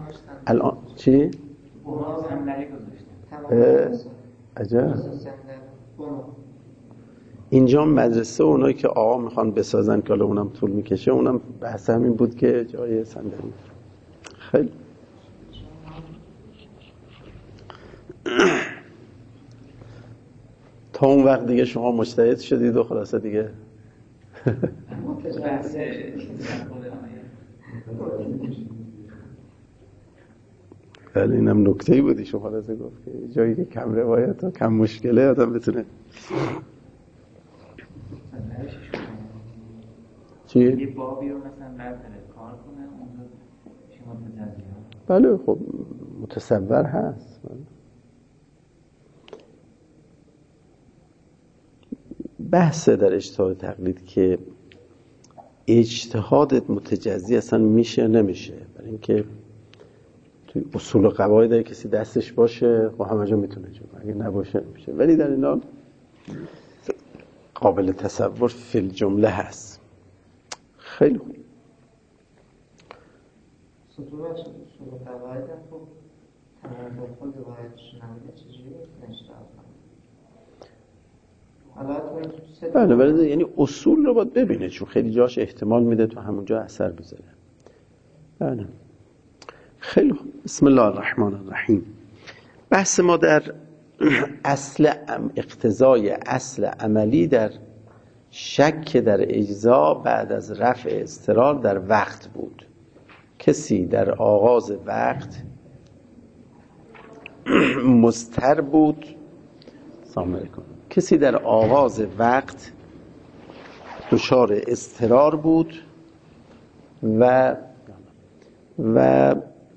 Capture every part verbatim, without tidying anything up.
الان چی؟ اونا صندلی گذاشتن. عجب. اینجا مدرسه اونایی که آقا میخوان بسازن که حالا اونم طول میکشه، اونم بحث همین بود که جای صندلی. خیلی تا اون وقت دیگه شما مجتهد شدید و خلاصه دیگه ولی اینم نکته‌ای بودی شما خلاصه گفت که جایی که کم روایت و کم مشکله آدم بتونه چی؟ یه بابی رو مثلا برداره کار کنه اون رو چی متجزیه. بله خب متصور هست. بحث در اجتهاد تقلید که اجتهادت متجزی اصلا میشه نمیشه، برای اینکه توی اصول و قواعد کسی دستش باشه خب همه جا میتونه جون، اگه نباشه نمیشه. ولی در این حال قابل تصور فی الجمله هست. خیلی خوب. سطور اصول و قواعد خب تمام خود روایتش نمیده چجوری نشته بله بله، یعنی اصول رو باید ببینه چون خیلی جاش احتمال میده تو همونجا اثر بذاره. بله خیلی خوب. بسم الله الرحمن الرحیم. بحث ما در اصل اقتضای اصل عملی در شک در اجزا بعد از رفع اضطرار در وقت بود. کسی در آغاز وقت مضطر بود سلام علیکم کسی در آغاز وقت دچار اضطرار بود و و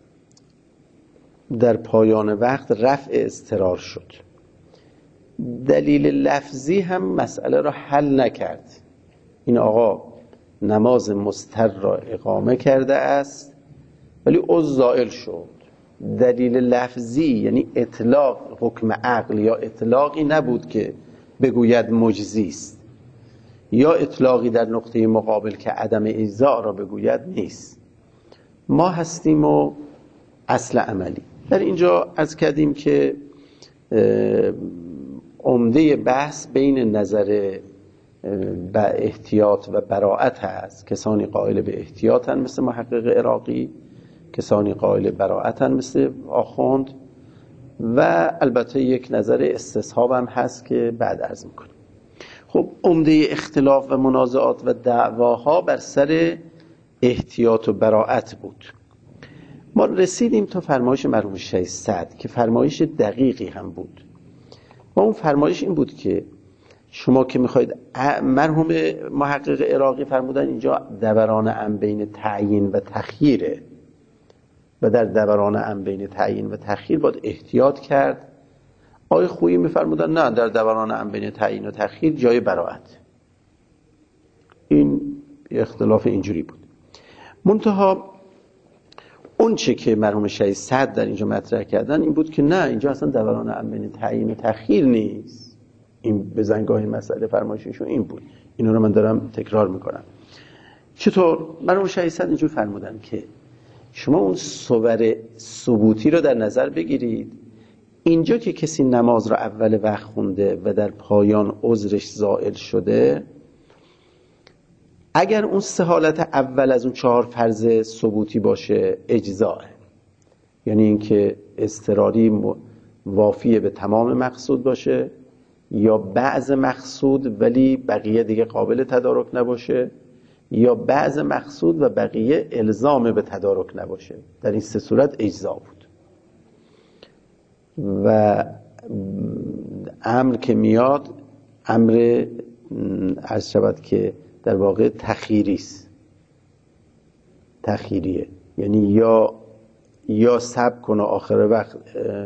در پایان وقت رفع اضطرار شد. دلیل لفظی هم مسئله را حل نکرد. این آقا نماز مضطر را اقامه کرده است ولی عضو زائل شد. دلیل لفظی یعنی اطلاق حکم عقل یا اطلاقی نبود که بگوید مجزی است، یا اطلاقی در نقطه مقابل که عدم اجزا را بگوید نیست. ما هستیم و اصل عملی. در اینجا عرض کردیم که عمده بحث بین نظر به احتیاط و براءت هست. کسانی قائل به احتیاطن مثل محقق عراقی، کسانی قائل براءتن مثل آخوند، و البته یک نظر استصحاب هم هست که بعد عرض میکنیم. خب عمده اختلاف و منازعات و دعواها بر سر احتیاط و براءت بود. ما رسیدیم تا فرمایش مرحوم شیخ سعد که فرمایش دقیقی هم بود و اون فرمایش این بود که شما که میخواید، مرحوم محقق عراقی فرمودن اینجا دوران ام بین تعیین و تخییره و در دوران ام بین تعیین و تخییر باید احتیاط کرد. آقای خویی میفرمودن نه، در دوران ام بین تعیین و تخییر جای براءت. این اختلاف اینجوری بود. منتها اون چه که مرحوم شیخ سعد در اینجا مطرح کردن این بود که نه، اینجا اصلا دوران ام بین تعیین و تخییر نیست. این بزنگاه مسئله فرمایششون این بود. اینا رو من دارم تکرار میکنم. چطور؟ مرحوم شیخ سعد اینجور فرمودن که شما اون صور ثبوتی رو در نظر بگیرید. اینجا که کسی نماز رو اول وقت خونده و در پایان عذرش زائل شده، اگر اون سه حالت اول از اون چهار فرض ثبوتی باشه اجزاء، یعنی اینکه اضطراری وافی به تمام مقصود باشه یا بعض مقصود ولی بقیه دیگه قابل تدارک نباشه، یا بعض مقصود و بقیه الزام به تدارک نباشه، در این سه صورت اجزا بود. و امر که میاد امر عرض شود که در واقع تخییری است، تخییریه، یعنی یا یا صبر کن و آخر وقت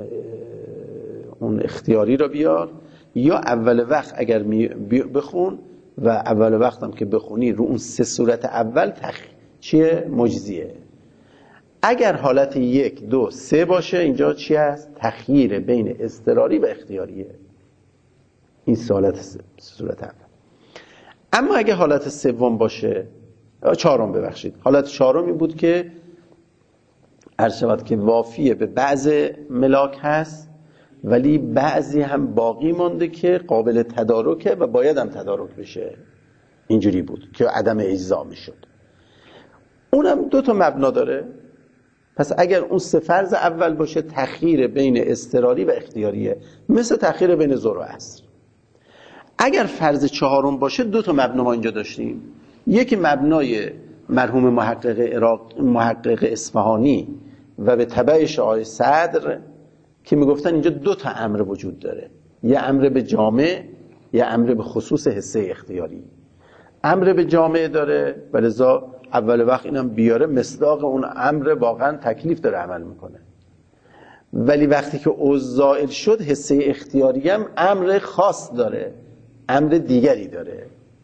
اون اختیاری رو بیار، یا اول وقت اگر بخون و اول وقت هم که بخونی رو اون سه صورت اول تخ چیه؟ مجزیه. اگر حالت یک دو سه باشه اینجا چی هست؟ تخییر بین اضطراری و اختیاریه. این حالت صورت اول. اما اگه حالت سوم باشه، چهارم ببخشید، حالت چهارم این بود که عرض شود که وافیه به بعض ملاک هست، ولی بعضی هم باقی مانده که قابل تدارکه و باید هم تدارک بشه. اینجوری بود که عدم اجزا میشد. اونم دو تا مبنا داره. پس اگر اون سه فرض اول باشه، تخییر بین اضطراری و اختیاریه، مثل تخییر بین ظهر و عصر. اگر فرض چهارم باشه، دو تا مبنا ما اینجا داشتیم. یکی مبنای مرحوم محقق عراق محقق اصفهانی و به تبعش آقای صدر که میگفتن اینجا دو تا امر وجود داره، یه امر به جامع، یه امر به خصوص حصه اختیاری. امر به جامع داره و لذا اول وقت اینم بیاره مصداق اون امر واقعا تکلیف داره عمل میکنه. ولی وقتی که اوضاع زائل شد، حصه اختیاری هم امر خاص داره، امر دیگری داره.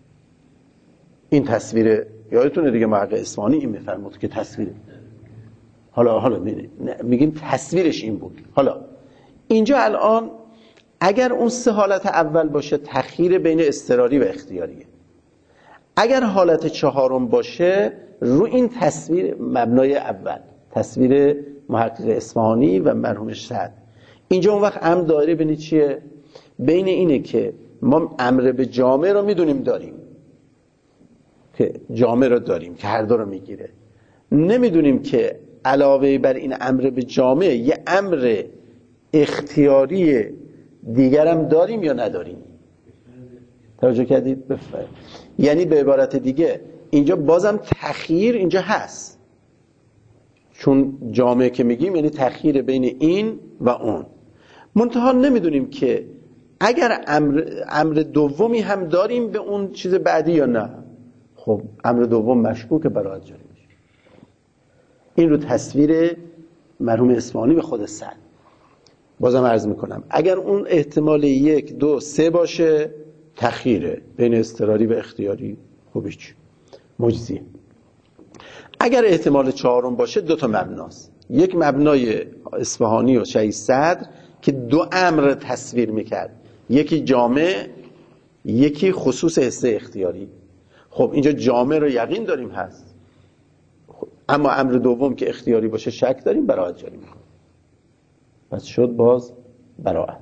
این تصویر یادتونه دیگه محقق اصفهانی این میفرمود که تصویر حالا حالا میگیم تصویرش این بود. حالا اینجا الان اگر اون سه حالت اول باشه، تخییر بین اضطراری و اختیاریه. اگر حالت چهارم باشه، رو این تصویر مبنای اول، تصویر محقق اصفهانی و مرحوم صدر، اینجا اون وقت امر دایره بین چیه؟ بین اینه که ما امر به جامع رو میدونیم داریم، که جامع رو داریم که هر دو رو میگیره. نمیدونیم که علاوه بر این امر به جامع یه امر اختیاری دیگرم داریم یا نداریم. توجه کردید؟ بفرمایید. یعنی به عبارت دیگه اینجا بازم تخییر اینجا هست، چون جامعه که میگیم یعنی تخییر بین این و اون. منتها نمیدونیم که اگر امر, امر دومی هم داریم به اون چیز بعدی یا نه. خب امر دوم مشکوک براعت جاری میشه. این رو تصویر مرحوم اصفهانی به خود صدر. بازم عرض میکنم اگر اون احتمال یک دو سه باشه، تخییره بین اضطراری و اختیاری، خب هیچ مجزیه. اگر احتمال چهارم باشه، دو تا مبناست. یک مبنای اصفهانی و شهید صدر که دو امر تصویر میکرد، یکی جامع، یکی خصوص حصه اختیاری. خب اینجا جامع رو یقین داریم هست، خب اما امر دوم که اختیاری باشه شک داریم، براعت جاری میکنه. پس شد باز براعت.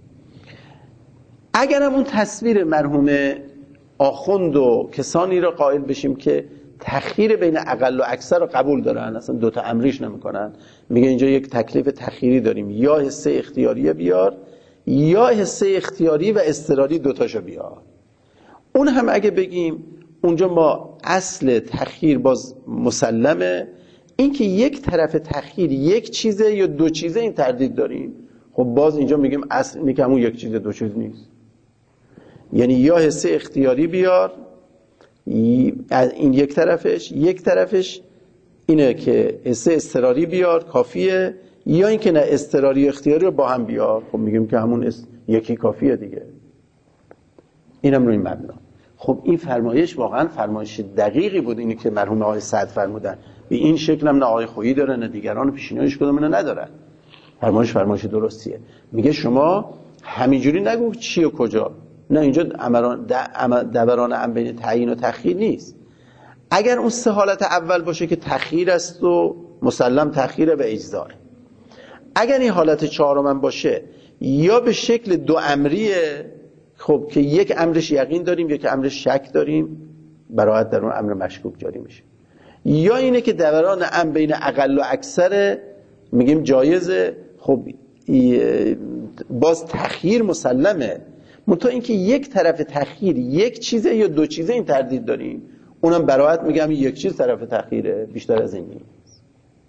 اگر هم اون تصویر مرحوم آخوند و کسانی را قائل بشیم که تخییر بین اقل و اکثر رو قبول دارن، اصلا دوتا امریش نمیکنن، میگه اینجا یک تکلیف تخییری داریم، یا حصه اختیاری بیار یا حصه اختیاری و اضطراری دوتاشو بیار. اون هم اگه بگیم اونجا ما اصل تخییر باز مسلمه، این که یک طرف تخییر یک چیزه یا دو چیزه این تردید داریم. خب باز اینجا میگیم اصل اینه که همون یک چیزه دو چیز نیست، یعنی یا حصه اختیاری بیار از این یک طرفش، یک طرفش اینه که حصه اضطراری بیار کافیه، یا این که نه اضطراری اختیاری رو با هم بیار. خب میگیم که همون است... یکی کافیه دیگه. اینم روی مبنا. خب این فرمایش واقعا فرمایش دقیقی بود، اینی که مرحوم آقای سعد فرمودن. به این شکل هم نه آقای خویی داره نه دیگران پیشینیاش کدوم اینا ندارن. فرمایش فرمایش درستیه. میگه شما همینجوری نگو چی و کجا، نه اینجا امران دوران ام بین تعیین و تخییر نیست. اگر اون سه حالت اول باشه که تخییر است و مسلم تخییر و اجزا. اگر این حالت چهارم هم باشه یا به شکل دو امریه، خب که یک امرش یقین داریم یک امرش شک داریم، براعت در اون امر مشکوک جاری میشه. یا اینه که دوران ام بین اقل و اکثر میگیم جایزه، خب باز تخییر مسلمه، منتها اینکه یک طرف تخییر یک چیزه یا دو چیزه این تردید داریم، اونم براعت میگم یک چیز طرف تخییره، بیشتر از این نیست.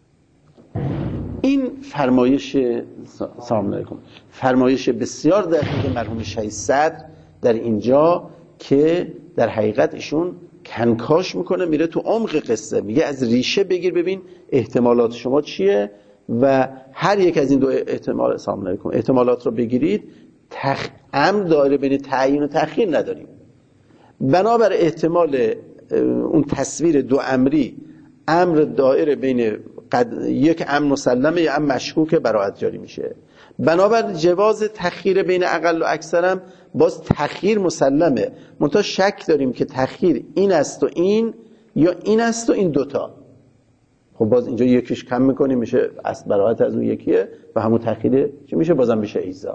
این فرمایش سلام علیکم فرمایش بسیار دقیق مرحوم شهید صدر در اینجا که در حقیقت ایشون کنکاش میکنه، میره تو عمق قصه، میگه از ریشه بگیر ببین احتمالات شما چیه و هر یک از این دو احتمال سلام علیکم احتمالات رو بگیرید. تخ... امر دایره بین تعیین و تخییر نداریم. بنابر احتمال اون تصویر دو امری، امر دایره بین قد... یک امر مسلمه یا امر مشکوک براعت جاری میشه. بنابر جواز تخییر بین اقل و اکثرم باز تخییر مسلمه، منتها شک داریم که تخییر این است و این یا این است و این دوتا. خب باز اینجا یکیش کم میکنیم میشه اصل براحت از اون یکیه و همون تأخیر چی میشه؟ بازم میشه ایزا.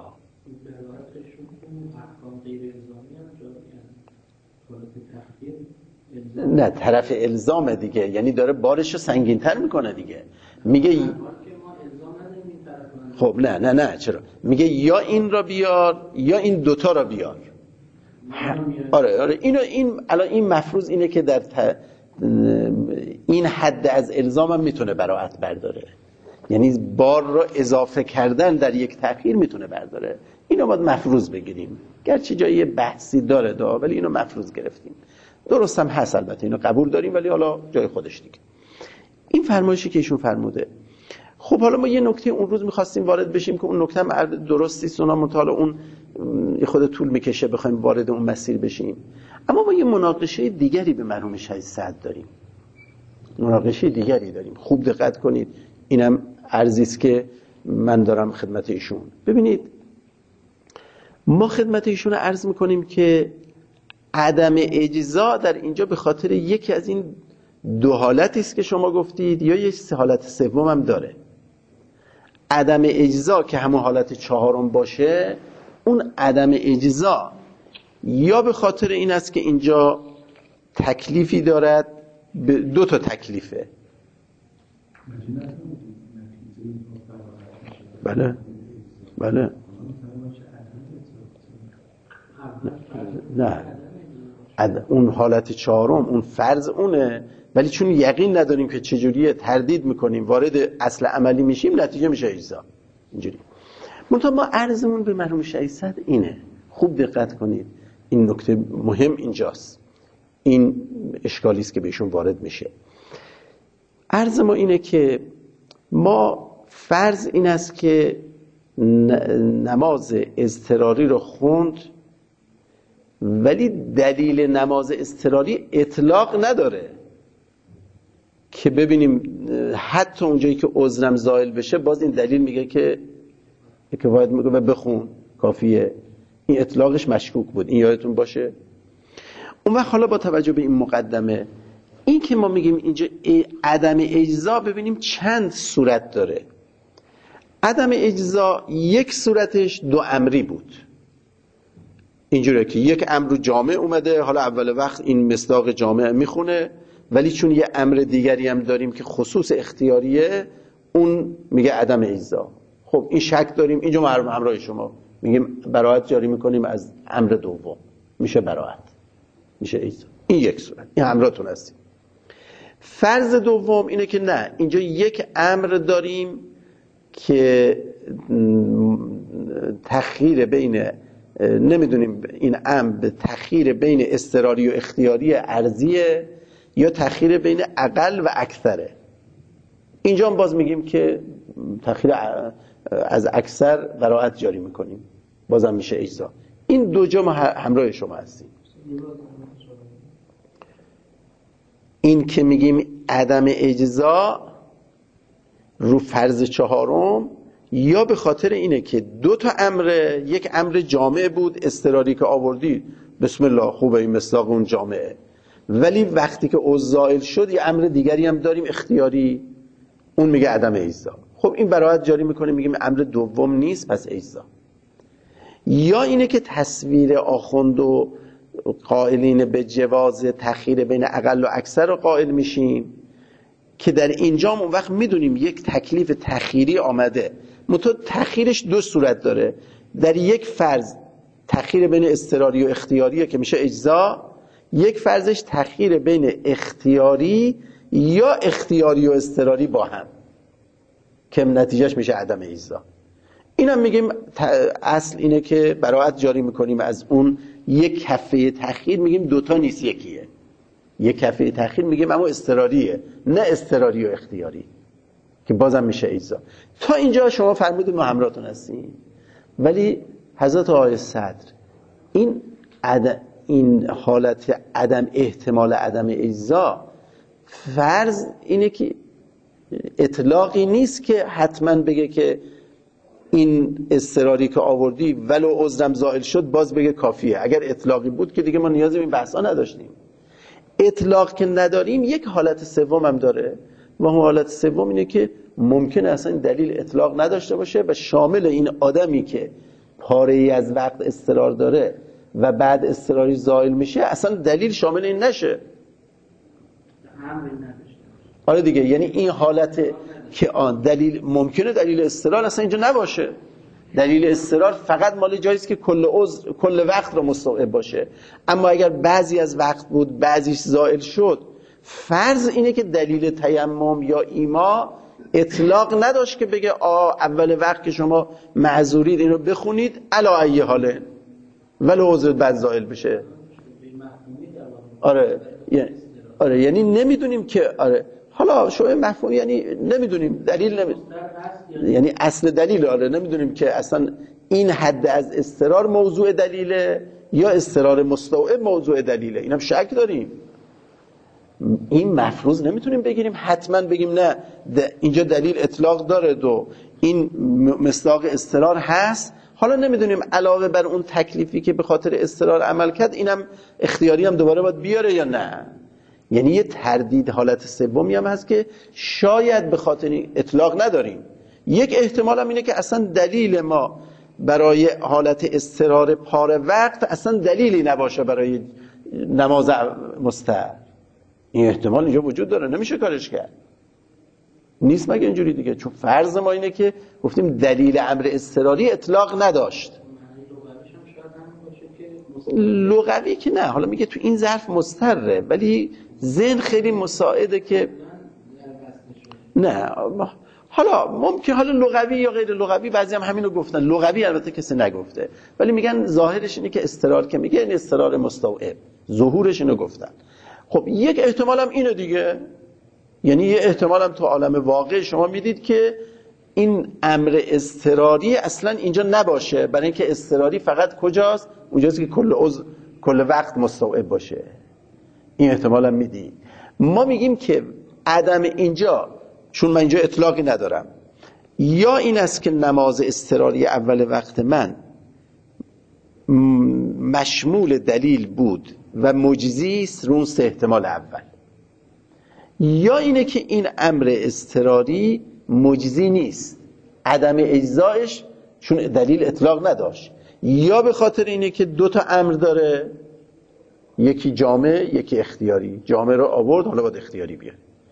نه طرف الزامه دیگه، یعنی داره بارش رو سنگین‌تر میکنه دیگه. میگه خب نه نه نه چرا؟ میگه یا این را بیار یا این دوتا را بیار. آره آره اینو این الان این مفروض اینه که در ت... این حد از الزام هم میتونه براءت برداره، یعنی بار رو اضافه کردن در یک تأخیر میتونه برداره. اینو باید مفروض بگیریم، گرچه جایی بحثی داره دا، ولی اینو مفروض گرفتیم. درست هم هست البته، اینو قبول داریم، ولی حالا جای خودش دیگه. این فرمایشی که ایشون فرموده. خب حالا ما یه نکته اون روز می‌خواستیم وارد بشیم که اون نکته هم درستی است، اونم مطالعه اون خود طول میکشه بخوایم وارد اون مسیر بشیم. اما ما یه مناقشه دیگری به مرحوم شهید سعد داریم. مناقشه دیگری داریم. خوب دقت کنید. اینم عرضی است که من دارم خدمت ایشون. ببینید ما خدمت ایشون عرض میکنیم که عدم اجزا در اینجا به خاطر یکی از این دو حالتی است که شما گفتید، یا یک حالت سوم هم داره. عدم اجزا که همون حالت چهارم باشه، اون عدم اجزا یا به خاطر این است که اینجا تکلیفی دارد، دو تا تکلیفه. بله بله نه عد... اون حالت چهارم اون فرض اونه، ولی چون یقین نداریم که چجوریه تردید میکنیم وارد اصل عملی میشیم، نتیجه میشه اجزا. اینجوری منتها ما عرضمون به مرحوم شهید سعد اینه، خوب دقت کنید، این نکته مهم اینجاست، این اشکالی است که بهشون وارد میشه. عرض ما اینه که ما فرض این است که نماز اضطراری رو خوند، ولی دلیل نماز اضطراری اطلاق نداره که ببینیم حتی اونجایی که عذرم زائل بشه باز این دلیل میگه که کفایت میگه و بخون کافیه. این اطلاقش مشکوک بود، این یادتون باشه. اون وقت حالا با توجه به این مقدمه، این که ما میگیم اینجا عدم اجزا، ببینیم چند صورت داره. عدم اجزا یک صورتش دو امری بود، اینجوریه که یک امر جامع اومده، حالا اول وقت این مصداق جامع میخونه، ولی چون یه امر دیگری هم داریم که خصوص اختیاریه، اون میگه عدم اجزا. خب این شک داریم، اینجا ما همراه شما میگیم براءت جاری میکنیم از امر دوم، میشه براءت، میشه اجزا. این یک صورت، این همراهتون هستیم. فرض دوم اینه که نه، اینجا یک امر داریم که تخییر بین، نمیدونیم این امر به تخییر بین اضطراری و اختیاری ارضیه یا تخییر بین اقل و اکثره. اینجا هم باز میگیم که تخییر از اکثر براءت جاری میکنیم، بازم میشه اجزا. این دو جا ما همراه شما هستیم. این که میگیم عدم اجزا رو فرض چهارم، یا به خاطر اینه که دو تا امر، یک امر جامع بود اضطراری که آوردی، بسم الله خوبه، این مصداق اون جامعه، ولی وقتی که عذر زائل شد یه امر دیگری هم داریم اختیاری، اون میگه عدم اجزا. خب این براءت جاری میکنه، میگیم امر دوم نیست پس اجزا. یا اینه که تصویر آخوند و قائلین به جواز تخییر بین اقل و اکثر رو قائل میشیم، که در اینجا اون وقت میدونیم یک تکلیف تخییری آمده، منتها تخییرش دو صورت داره. در یک فرض تخییر بین اضطراری و اختیاریه که میشه اجزا، یک فرضش تخییر بین اختیاری یا اختیاری و اضطراری با هم که نتیجهش میشه عدم اجزا. اینم میگیم اصل اینه که براءت جاری میکنیم از اون یک کفه تخییر، میگیم دوتا نیست یکیه. یک کفه تخییر میگیم اما اضطراریه، نه اضطراری و اختیاری، که بازم میشه اجزا. تا اینجا شما فرمودید ما همراهتون هستیم، ولی حضرت آقای صدر این عد... این حالت عدم احتمال عدم اجزا، فرض اینه که اطلاقی نیست که حتما بگه که این اضطراری که آوردی ولو عذرم زائل شد باز بگه کافیه. اگر اطلاقی بود که دیگه ما نیازی به این بحثا نداشتیم. اطلاق که نداریم یک حالت سوم هم داره، و حالت سوم اینه که ممکنه اصلا این دلیل اطلاق نداشته باشه و شامل این آدمی که پاره‌ای از وقت اضطرار داره و بعد اضطراری زائل میشه اصلا دلیل شامل این نشه. آره دیگه، یعنی این حالت که آن دلیل ممکنه دلیل اضطرار اصلا اینجا نباشه. دلیل اضطرار فقط مال جایی است که کل عضو کل وقت رو مستوعب باشه. اما اگر بعضی از وقت بود بعضیش زائل شد، فرض اینه که دلیل تیمم یا ایما اطلاق نداشت که بگه آ اول وقت که شما معذورید اینو بخونید علا ای حاله ولی عضو بعد زائل بشه. آره یعنی آره یعنی نمیدونیم که آره حالا شوه مفهوم یعنی نمیدونیم دلیل نمی... یعنی اصل دلیل آره نمیدونیم که اصلا این حد از اضطرار موضوع دلیله یا اضطرار مستوعب موضوع دلیله. اینم شک داریم. این مفروض نمیتونیم بگیریم حتما بگیم نه اینجا دلیل اطلاق داره دو این مصداق اضطرار هست. حالا نمیدونیم علاوه بر اون تکلیفی که به خاطر اضطرار عمل کرد اینم اختیاری هم دوباره باید بیاره یا نه. یعنی یه تردید حالت سومی هم هست که شاید به خاطر اطلاق نداریم. یک احتمال هم اینه که اصلا دلیل ما برای حالت اضطرار پاره وقت اصلا دلیلی نباشه برای نماز مستحب. این احتمال اینجا وجود داره، نمیشه کارش کرد. نیست مگه اینجوری دیگه؟ چون فرض ما اینه که گفتیم دلیل امر اضطراری اطلاق نداشت. لغوی که نه، حالا میگه تو این ظرف مضطره ولی ذهن خیلی مساعده که نه. حالا ممکن حالا لغوی یا غیر لغوی بعضی هم همینو گفتن. لغوی البته کسی نگفته ولی میگن ظاهرش اینه که اضطرار که میگه این اضطرار مستوعب ظهورش اینو گفتن. خب یک احتمال هم اینه دیگه، یعنی یه احتمال هم تو عالم واقع شما میدید که این امر اضطراری اصلا اینجا نباشه، برای اینکه اضطراری فقط کجاست؟ اونجاست که کل عضو کل وقت مستوعب باشه. این احتمال هم میدید. ما میگیم که عدم اینجا، چون من اینجا اطلاقی ندارم، یا این است که نماز اضطراری اول وقت من مشمول دلیل بود و مجزی است رو اون سه احتمال اول، یا اینه که این امر اضطراری مجزی نیست، عدم اجزایش چون دلیل اطلاق نداشت، یا به خاطر اینه که دو تا امر داره، یکی جامع یکی اختیاری. جامع رو آورد حالا باید اختیاری بیاد.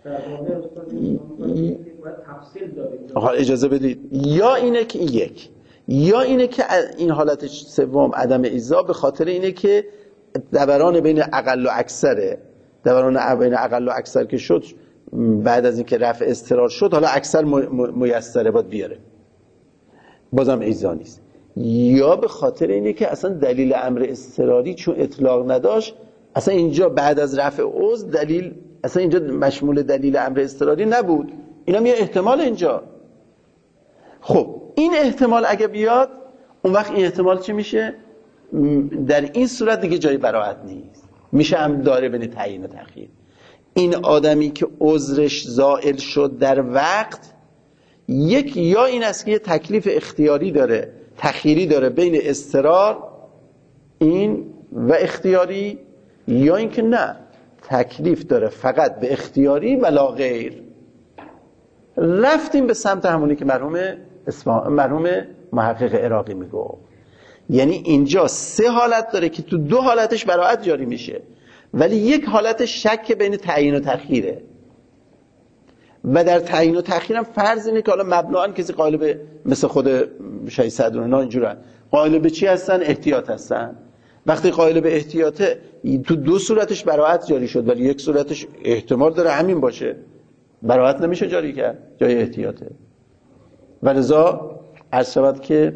آها اجازه بدید. یا اینه که یک یا اینه که این حالت سوم عدم اجزا به خاطر اینه که دوران بین اقل و اکثره، دوران بین اقل و اکثر که شد بعد از اینکه رفع اضطرار شد حالا اکثر میسره باید بیاره، بازم اجزا نیست. یا به خاطر اینه که اصلا دلیل امر اضطراری چون اطلاق نداشت اصلا اینجا بعد از رفع عضو دلیل اصلا اینجا مشمول دلیل امر اضطراری نبود. اینم یه احتمال اینجا. خب این احتمال اگه بیاد اون وقت این احتمال چی میشه؟ در این صورت دیگه جای براءت نیست، میشه هم داره بین تعیین و تأخیر. این آدمی که عذرش زائل شد در وقت، یک یا این است که یه تکلیف اختیاری داره تأخیری داره بین اضطرار این و اختیاری، یا اینکه نه تکلیف داره فقط به اختیاری ولا غیر. رفتیم به سمت همونی که مرحوم اصفهانی مرحوم محقق عراقی میگه، یعنی اینجا سه حالت داره که تو دو حالتش براءت جاری میشه ولی یک حالت شک بین تعیین و تأخیره. و در تعیین و تأخیر هم فرض اینه که حالا مبناً کسی قائل به مثل خود شیخ سعد اینا اینجورن قائل به چی هستن؟ احتیاط هستن. وقتی قائل به احتیاطه تو دو صورتش براءت جاری شد ولی یک صورتش احتمال داره همین باشه، براءت نمیشه جاری کرد، جای احتیاطه. و لذا عرض شود که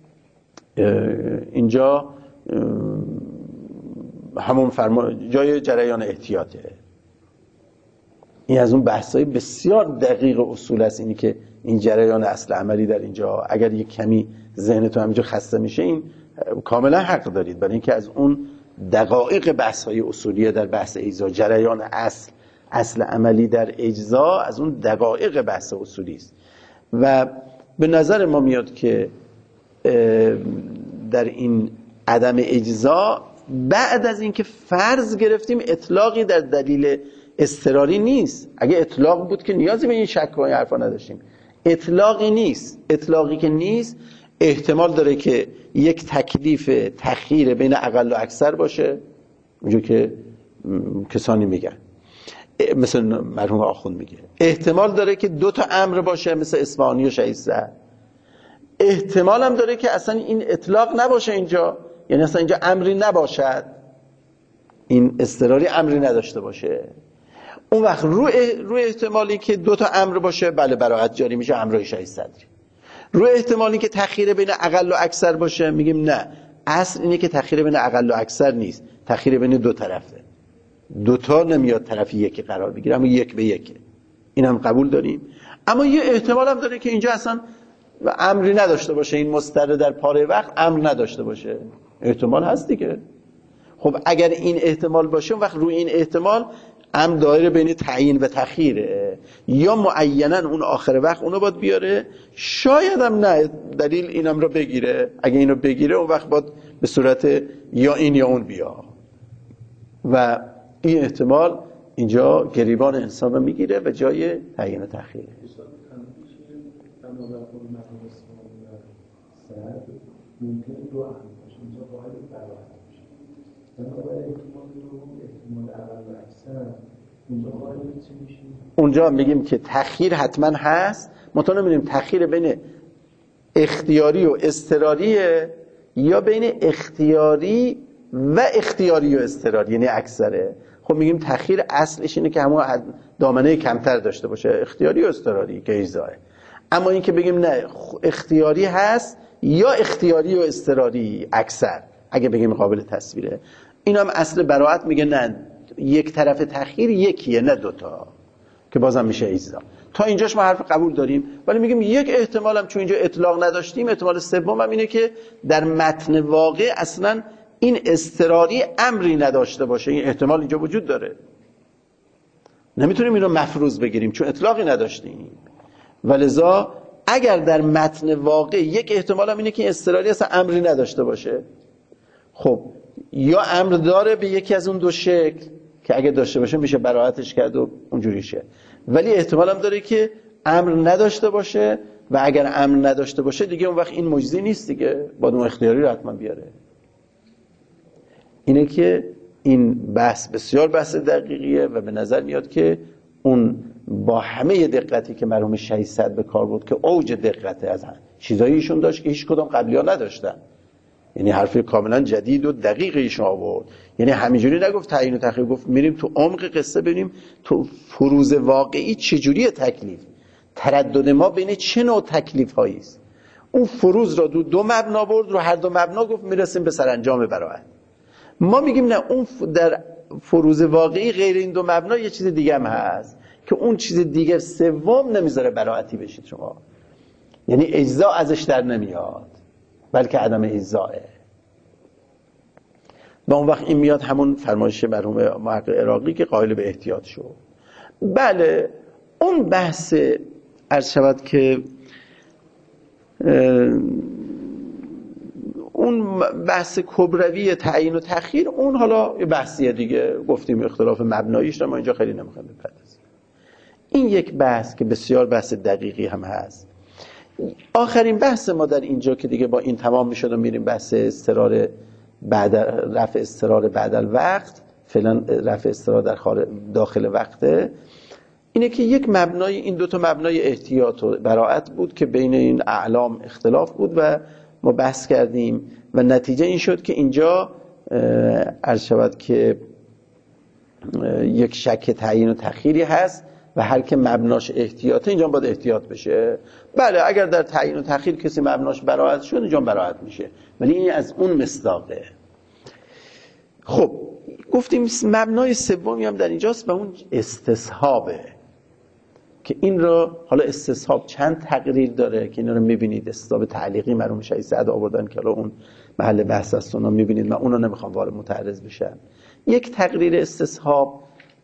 اینجا همون فرما جای جریان احتیاطه. این از اون بحثای بسیار دقیق اصول است، اینی که این جریان اصل عملی در اینجا اگر یک کمی ذهنتون همینجا خسته میشه این کاملا حق دارید، برای اینکه از اون دقایق بحث‌های اصولیه در بحث اجزا، جریان اصل اصل عملی در اجزا از اون دقایق بحث اصولی است. و به نظر ما میاد که در این عدم اجزا بعد از اینکه فرض گرفتیم اطلاقی در دلیل اضطراری نیست. اگه اطلاق بود که نیازی به این شک و این حرفا نداشتیم. اطلاقی نیست. اطلاقی که نیست احتمال داره که یک تکلیف تخییر بین اقل و اکثر باشه، اونجا که کسانی میگن، مثل مرحوم آخوند میگه. احتمال داره که دو تا امر باشه مثل اصفهانی و شهیدزاد. احتمال هم داره که اصلا این اطلاق نباشه اینجا، یعنی اصلا اینجا امری نباشد، این اضطراری امری نداشته باشه. اون وقت روی روی احتمالی که دو تا امر باشه بله براءت جاری میشه، همراه شهید صدری. روی احتمالی که تخییر بین اقل و اکثر باشه میگیم نه، اصل اینه که تخییر بین اقل و اکثر نیست، تخییر بین دو طرفه. دو تا نمیاد طرف یکی قرار بگیره، اما یک به یکه. این هم قبول داریم. اما یه احتمال هم داره که اینجا اصلا امری نداشته باشه، این مستر در پاره وقت امر نداشته باشه. احتمال هست دیگه. خب اگر این احتمال باشه اون وقت روی این احتمال امر دایره بین تعیین و تخییره، یا معینا اون آخر وقت اونو باید بیاره، شاید هم نه دلیل اینم رو بگیره. اگه اینو بگیره اون وقت باید به صورت یا این یا اون بیا، و این احتمال اینجا گریبان انسان رو میگیره و جای تعیین و تخییره. ممکن دو اهم باشه، اینجا باید براحت باشه. بنابراین احتمال دو احتمال اول و اکثر اونجا باید چی میشه؟ اونجا میگیم که تخییر حتما هست، مطمئن می‌بینیم تخییر بین اختیاری و اضطراریه یا بین اختیاری و اختیاری و اضطراری، یعنی اکثره. خب میگیم تخییر اصلش اینه که همون دامنه کمتر داشته باشه، اختیاری و اضطراری که ایزاه. اما این که بگیم نه اختیاری هست یا اختیاری و اضطراری اکثر، اگه بگیم قابل تصویره، این هم اصل براءت میگه نه یک طرف تخییر یکیه نه دوتا، که بازم میشه ایزا. تا اینجاش ما حرف قبول داریم، ولی میگیم یک احتمال هم چون اینجا اطلاق نداشتیم، احتمال سوم هم اینه که در متن واقع اصلا این اضطراری امری نداشته باشه. این احتمال اینجا وجود داره، نمیتونیم اینو مفروض بگیریم چون اطلاقی نداشتیم. ولذا اگر در متن واقع یک احتمال هم اینه که اضطراری اصلا امری نداشته باشه، خب یا امر داره به یکی از اون دو شکل که اگه داشته باشه میشه براءتش کرد و اونجوری شه، ولی احتمال هم داره که امر نداشته باشه، و اگر امر نداشته باشه دیگه اون وقت این مجزی نیست دیگه، باید اون اختیاری رو حتما بیاره. اینه که این بحث بسیار بحث دقیقیه و به نظر میاد که اون با همه دقتی که مرحوم شهید صدر به کار بود که اوج دقته از هم چیزایی ایشون داشت که هیچ کدام قبلی ها نداشتن، یعنی حرف کاملا جدید و دقیق ایشون آورد. یعنی همینجوری نگفت تعیین و تخییر، گفت میریم تو عمق قصه ببینیم تو فروض واقعی چجوریه تکلیف، تردد ما بین چه نوع تکلیف هایی است. اون فروض را دو, دو مبنا برد، رو هر دو مبنا گفت میرسیم به سرانجام براءت. ما میگیم نه، اون در فروض واقعی غیر این دو مبنا یه چیز دیگه هم هست که اون چیز دیگه سوم نمیذاره براءتی بشید شما، یعنی اجزا ازش در نمیاد بلکه عدم اجزاه. و اون وقت این میاد همون فرمایش مرحوم محقق عراقی که قائل به احتیاط شد. بله اون بحث عرض شود که اون بحث کبروی تعیین و تخییر، اون حالا یه بحثیه دیگه، گفتیم اختلاف مبناییش رو ما اینجا خیلی نمیخوایم بپردازیم. این یک بحث که بسیار بحث دقیقی هم هست. آخرین بحث ما در اینجا که دیگه با این تمام میشد و میریم بحث استقرار بعد، رفع استقرار بعد الوقت، فعلا رفع استقرار در خارج داخل وقته، اینه که یک مبنای، این دو تا مبنای احتیاط و براءت بود که بین این اعلام اختلاف بود و ما بحث کردیم و نتیجه این شد که اینجا عرض شود که یک شک تعیین و تخییری هست و هر که مبناش احتیاطه اینجا باید احتیاط بشه. بله اگر در تعیین و تخییر کسی مبناش براءت شد اینجا براءت میشه، ولی این از اون مصداقه. خب گفتیم مبنای سومی هم در اینجاست و اون استصحابه که این رو حالا استصحاب چند تقریر داره که اینا رو میبینید، استصحاب تعلیقی مرحوم شهید صدر آوردن که حالا اون محل بحث است، اونا میبینید، من اونو نمیخوام وارد متعرض بشم. یک تقریر استصحاب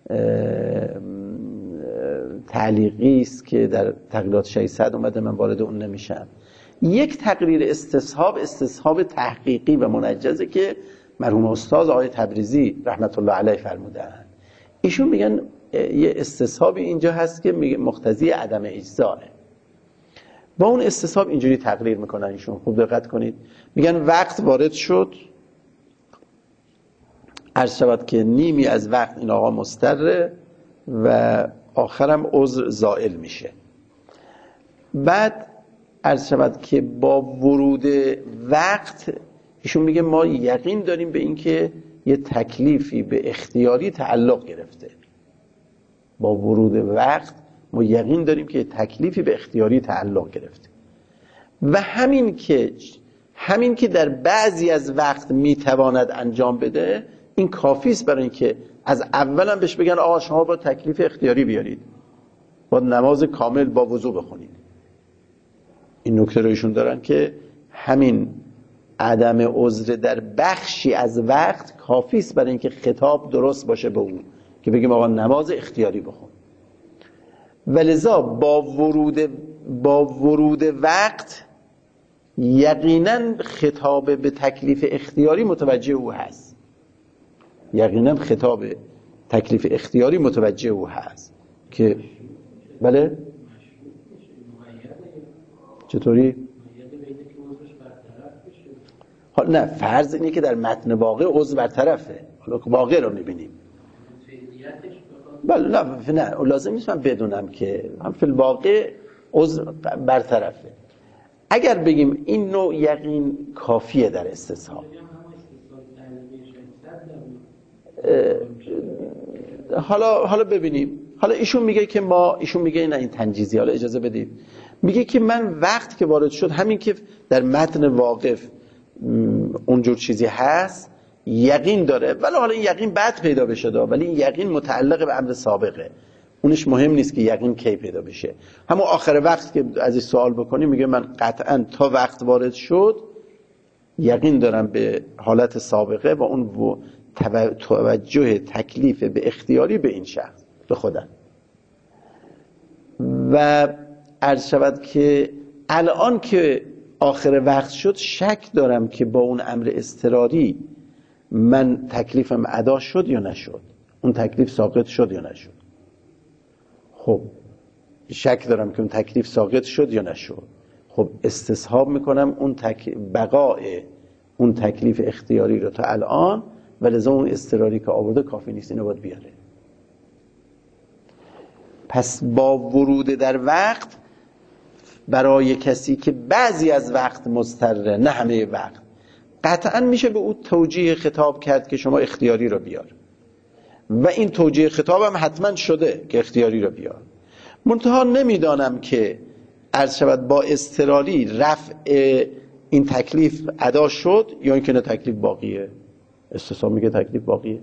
تعلیقی است که در تقریرات شهید صدر اومده، من وارد اون نمیشم. یک تقریر استصحاب استصحاب تحقیقی و منجزه که مرحوم استاد آقای تبریزی رحمت الله علیه فرمودن. ایشون میگن یه استصحابی اینجا هست که میگه مقتضی عدم اجزاه. با اون استصحاب اینجوری تقریر میکنن ایشون، خوب دقت کنید. میگن وقت وارد شد، عرض شود که نیمی از وقت این آقا مستره و آخرم عذر زائل میشه. بعد عرض شود که با ورود وقت ایشون میگه ما یقین داریم به این که یه تکلیفی به اختیاری تعلق گرفته. با ورود وقت ما یقین داریم که تکلیفی به اختیاری تعلق گرفته و همین که همین که در بعضی از وقت میتواند انجام بده، این کافی است برای اینکه از اول هم بهش بگن آقا شما با تکلیف اختیاری بیارید، با نماز کامل با وضو بخونید. این نکته رو ایشون دارن که همین عدم عذر در بخشی از وقت کافی است برای اینکه خطاب درست باشه به اون که بگیم آقا نماز اختیاری بخون. ولذا با ورود با ورود وقت یقینا خطاب به تکلیف اختیاری متوجه او هست. یقینا خطاب تکلیف اختیاری متوجه او هست که بله چطوری؟ حالا نه، فرض اینه که در متن واقع عضو برطرفه. حالا واقع رو میبینیم. بله نه نه لازم نیست من بدونم که هم فی الواقع عضو برطرفه. اگر بگیم این نوع یقین کافیه در استصحاب. حالا حالا ببینیم. حالا ایشون میگه که ما ایشون میگه نه این تنجیزی. حالا اجازه بدید. میگه که من وقت که وارد شد، همین که در متن واقف اونجور چیزی هست یقین داره، ولی حالا این یقین بعد پیدا بشه دا، ولی این یقین متعلق به امر سابقه، اونش مهم نیست که یقین کی پیدا بشه. همون آخر وقت که ازش سوال بکنی میگه من قطعا تا وقت وارد شد یقین دارم به حالت سابقه و اون توجه تکلیف به اختیاری به این شخص به خودم. و عرض شود که الان که آخر وقت شد شک دارم که با اون امر اضطراری من تکلیفم ادا شد یا نشد، اون تکلیف ساقط شد یا نشد. خب شک دارم که اون تکلیف ساقط شد یا نشد. خب استصحاب میکنم اون تک... بقای اون تکلیف اختیاری رو تا الان، ولی اون اضطراری که آورده کافی نیست، اینو باید بیاره. پس با ورود در وقت برای کسی که بعضی از وقت مضطره، نه همه وقت، قطعا میشه به او توجیه خطاب کرد که شما اختیاری رو بیار و این توجیه خطاب هم حتما شده که اختیاری رو بیار. منتها نمیدانم که عرض شود با اضطراری رفع این تکلیف ادا شد یا اینکه نه تکلیف باقیه. استصحاب میگه تکلیف باقیه.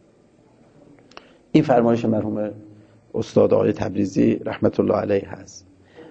این فرمایش مرحوم استاد آقای تبریزی رحمت الله علیه هست.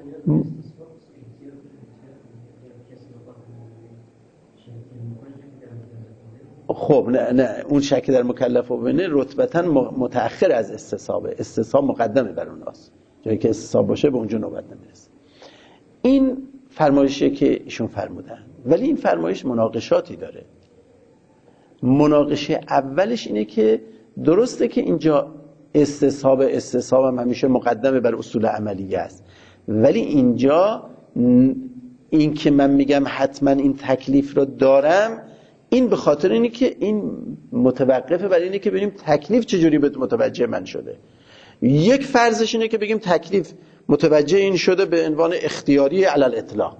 خب نه نه اون شک در مکلف و بینه رتبتا متأخر از استصحابه. استصحاب مقدمه بر اوناست. جایی که استصحاب باشه به اونجا نوبت نمیرسه. این فرمایشی که ایشون فرمودن، ولی این فرمایش مناقشاتی داره. مناقشه اولش اینه که درسته که اینجا استصحاب استصحاب هم همیشه مقدمه بر اصول عملیه است، ولی اینجا این که من میگم حتما این تکلیف رو دارم، این به خاطر اینه که این متوقفه بر اینه که ببینیم تکلیف چجوری به متوجه من شده. یک فرضش اینه که بگیم تکلیف متوجه این شده به عنوان اختیاری علی الاطلاق.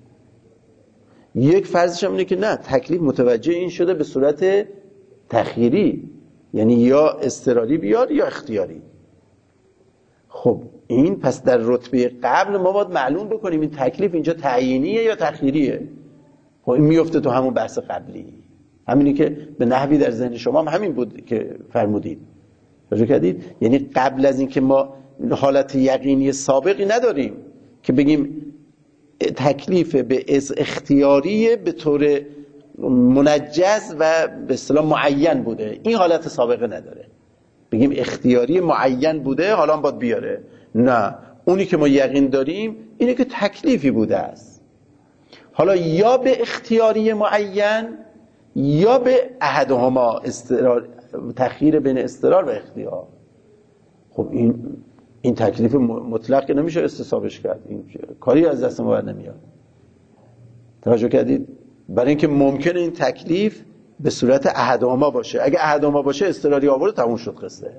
یک فرضش هم اینه که نه، تکلیف متوجه این شده به صورت تخییری، یعنی یا اضطراری بیار یا اختیاری. خب این پس در رتبه قبل ما باید معلوم بکنیم این تکلیف اینجا تعیینیه یا تخییریه. خب این میفته تو همون بحث قبلی، همینی که به نحوی در ذهن شما هم همین بود که فرمودید، توجه کردید؟ یعنی قبل از این که ما حالت یقینی سابقی نداریم که بگیم تکلیف به از اختیاری به طور منجز و به اصطلاح معین بوده، این حالت سابقه نداره. بگیم اختیاری معین بوده حالا باید بیاره، نه، اونی که ما یقین داریم اینه که تکلیفی بوده است، حالا یا به اختیاری معین یا به احدهما، استقرار، تخییر بین استقرار و اختیار. خب این این تکلیف مطلق که نمیشه استصحابش کرد، این کاری از دست ما بر نمیاد. توجه کردید؟ برای اینکه ممکنه این تکلیف به صورت احدهما باشه، اگه احدهما باشه اضطراری آورد تموم شد قصه.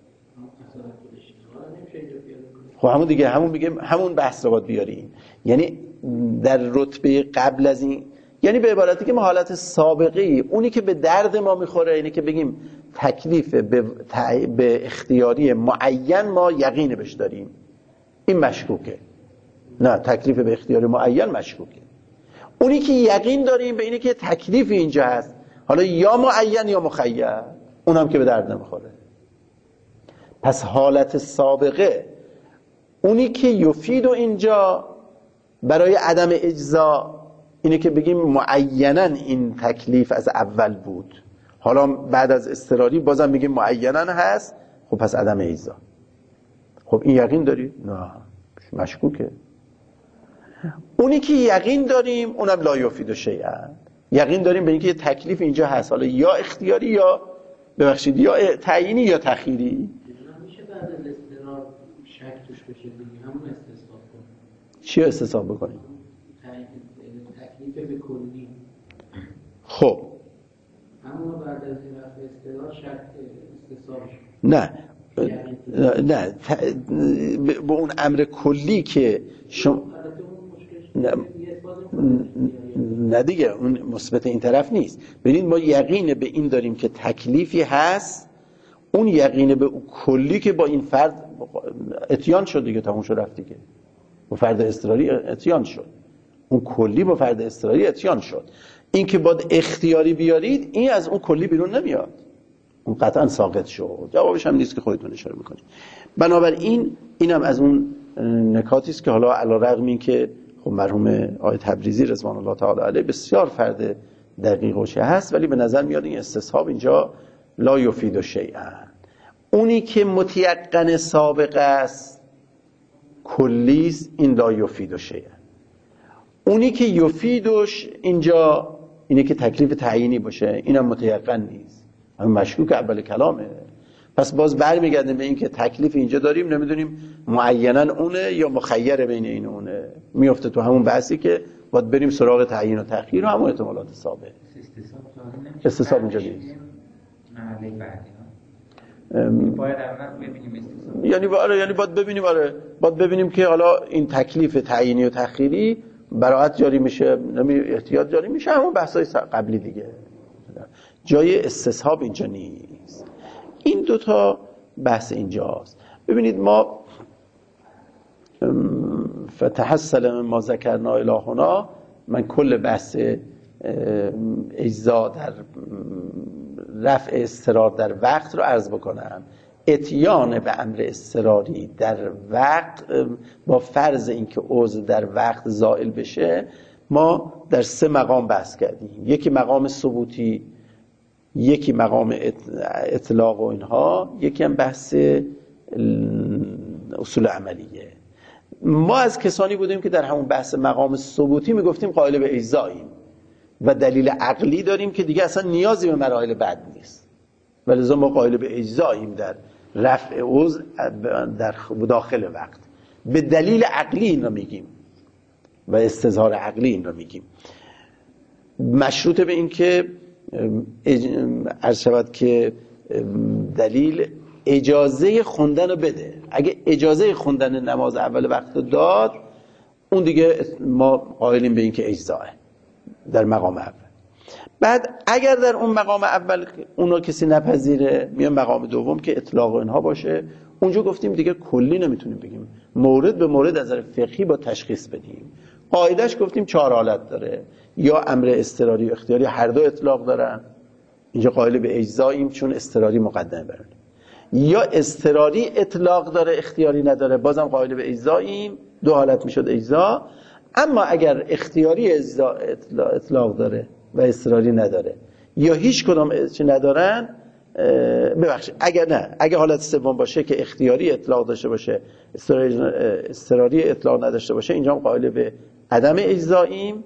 خب همون دیگه، همون میگه همون بحث رو باید بیاریم. یعنی در رتبه قبل از این، یعنی به عبارتی که ما حالت سابقی اونی که به درد ما میخوره اینه که بگیم تکلیف به, تع... به اختیاری معین ما یقین بهش داریم، این مشکوکه. نه، تکلیف به اختیاری معین مشکوکه. اونی که یقین داریم به اینه که تکلیف اینجا هست، حالا یا معین یا مخیر، اونم که به درد نمیخوره. پس حالت سابقه اونی که یفید و اینجا برای عدم اجزا اینه که بگیم معیناً این تکلیف از اول بود، حالا بعد از اضطراری بازم بگیم معیناً هست، خب پس عدم اجزا. خب این یقین داری؟ نه، مشکوکه. اونی که یقین داریم اونم لا یفید شیئا، یقین داریم به اینکه تکلیف اینجا هست، حالا یا اختیاری یا ببخشید یا تعیینی یا تخییری. میشه بعد از اضطرار شک توش بشه دیگه، همون استصحاب کنیم. چی استصحاب بکنیم؟ تکلیف به کلی. خب همون بعد از رفع اضطرار شک استصحاب شد. نه نه به اون امر کلی که شما نه, نه دیگه اون مثبت این طرف نیست. ببینید ما یقین به این داریم که تکلیفی هست، اون یقین به اون کلی که با این فرد اتیان شد دیگه، تموم شد رفت دیگه، با فرد اضطراری اتیان شد، اون کلی با فرد اضطراری اتیان شد. این که باید اختیاری بیارید این از اون کلی بیرون نمیاد، اون قطعا ساقط شد. جوابش هم نیست که خودتون اشاره میکنید. بنابراین اینم از اون نکاتی است که حالا علی رغم این که خب مرحوم آقای تبریزی رضوان الله تعالی علیه بسیار فرد دقیق و چه هست، ولی به نظر میاد این استصحاب اینجا لا یفید شیئا. اونی که متیقن سابق است کلیست، این لا یفید شیئا. اونی که یفیدش اینجا اینه که تکلیف تعیینی باشه، اینم متیقن نیست، همین مشکوک اول کلامه. پس باز برمیگردیم به این که تکلیف اینجا داریم، نمیدونیم معیناً اونه یا مخیر بین این اونه، میفته تو همون بحثی که باید بریم سراغ تعیین و تأخیر و همون احتمالات سابق. استصحاب اینجا نیست. مرحله بعدی ها باید اول ببینیم استصحاب، یعنی آره یعنی باید ببینیم آره باید ببینیم که حالا این تکلیف تعیینی و تأخیری براعت جاری میشه، نمی احتیاط جاری میشه، همون بحثای قبلی دیگه. جای استصحاب اینجا نیست. این دوتا بحث اینجاست. ببینید ما فتحصل ما ذکرنا الهنا، من کل بحث اجزا در رفع اضطرار در وقت رو عرض بکنم. اتیان به امر اضطراری در وقت با فرض اینکه عضو در وقت زائل بشه، ما در سه مقام بحث کردیم. یکی مقام ثبوتی، یکی مقام اطلاق و اینها، یکی هم بحث اصول عملیه. ما از کسانی بودیم که در همون بحث مقام ثبوتی میگفتیم قائل به اجزاییم و دلیل عقلی داریم که دیگه اصلا نیازی به مراحل بعد نیست، ولذا ما قائل به اجزاییم در رفع عضو در داخل وقت. به دلیل عقلی این رو میگیم و استظهار عقلی این رو میگیم، مشروط به این که عرض شود که دلیل اجازه خوندن رو بده. اگه اجازه خوندن نماز اول وقت رو داد، اون دیگه ما قائلیم به این که اجزاه در مقام اول. بعد اگر در اون مقام اول اونو کسی نپذیره، میان مقام دوم که اطلاق اینها باشه. اونجا گفتیم دیگه کلی نمیتونیم بگیم، مورد به مورد از نظر فقهی با تشخیص بدیم. قاعدش گفتیم چهار حالت داره، یا امر اضطراری و اختیاری هر دو اطلاق دارن، اینجا قائل به اجزاییم چون اضطراری مقدمه بر اون، یا اضطراری اطلاق داره اختیاری نداره، بازم قائل به اجزاییم، دو حالت میشد اجزا. اما اگر اختیاری اجزا اطلاق داره و اضطراری نداره، یا هیچ کدام چی ندارن، ببخشید اگر نه اگر حالت سوم باشه که اختیاری اطلاق داشته باشه، اضطراری اطلاق نداشته باشه، اینجا هم قائل به عدم اجزاییم.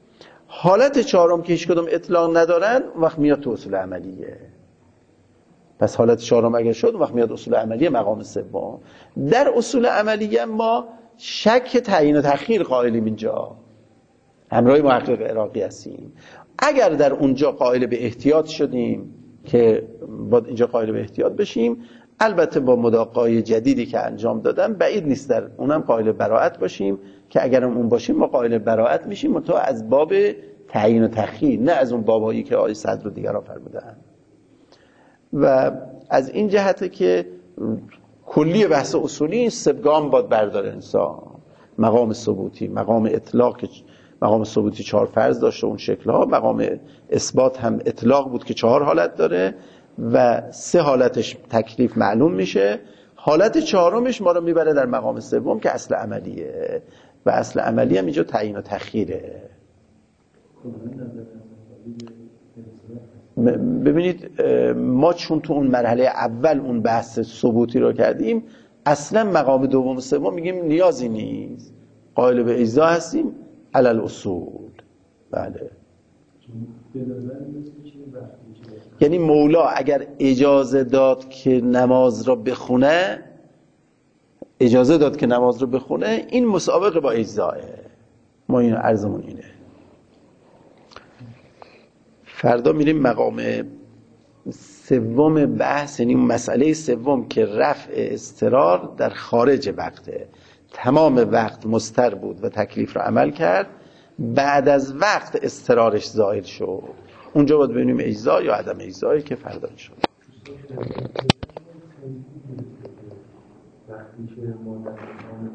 حالت چهارم که هیچ کدام اطلاق ندارن، وقت میاد تو اصول عملیه. پس حالت چهارم اگر شد وقت میاد اصول عملی مقام سوم. در اصول عملی ما شک تعیین و تأخیر قائلیم، اینجا همراه محقق عراقی هستیم. اگر در اونجا قائل به احتیاط شدیم که باید اینجا قائل به احتیاط بشیم، البته با مداقای جدیدی که انجام دادم بعید نیست در اونم قائل براءت باشیم، که اگرم اون باشیم ما قائل براءت میشیم منتها از باب تعیین و تأخیر، نه از اون بابایی که آقای صدر و دیگران فرمودن. و از این جهته که کلی بحث اصولی این سبگام باید برداره انسان. مقام ثبوتی، مقام اطلاق، مقام ثبوتی چهار فرض داشته اون شکلها، مقام اثبات هم اطلاق بود که چهار حالت داره و سه حالتش تکلیف معلوم میشه، حالت چهارمش ما رو میبره در مقام سوم که اصل عملیه و اصل عملی هم اینجا تعیین و تأخیره. ببینید ما چون تو اون مرحله اول اون بحث ثبوتی رو کردیم، اصلا مقام دوم و سوم میگیم نیازی نیست، قائل به اجزا هستیم علی الاصول. بله، یعنی مولا اگر اجازه داد که نماز را بخونه، اجازه داد که نماز را بخونه، این مسابقه با اجزاه. ما این عرضمون اینه. فردا میریم مقام سوم بحث، یعنی مسئله سوم که رفع اضطرار در خارج وقته. تمام وقت مضطر بود و تکلیف را عمل کرد، بعد از وقت اضطرارش ظاهر شد، اونجا باید ببینیم اجزا یا عدم اجزایی که فردا شد. وقتی که ما